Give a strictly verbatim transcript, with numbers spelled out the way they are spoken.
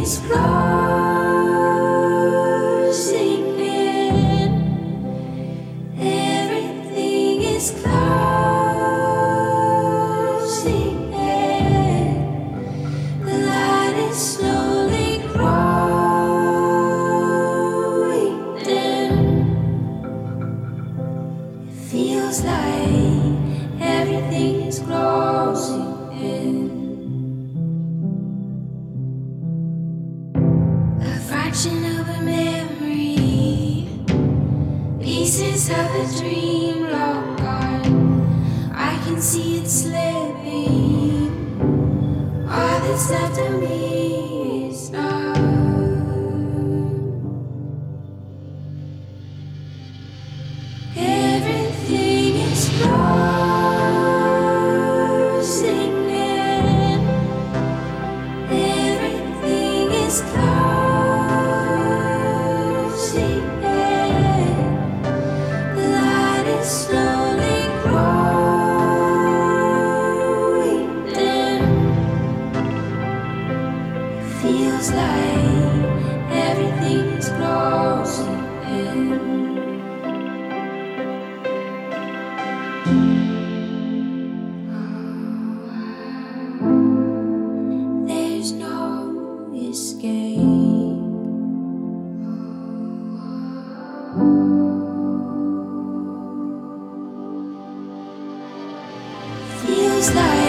is closing in. Everything is closing in. The light is slowly growing dim. It feels like everything is closing in. A fraction of a memory, pieces of a dream long gone. I can see it slipping. All that's left of me is numb. Everything is closing in. Everything is closing in. The light is slowly growing dim. It feels like everything is closing in. There's no escape. Feels like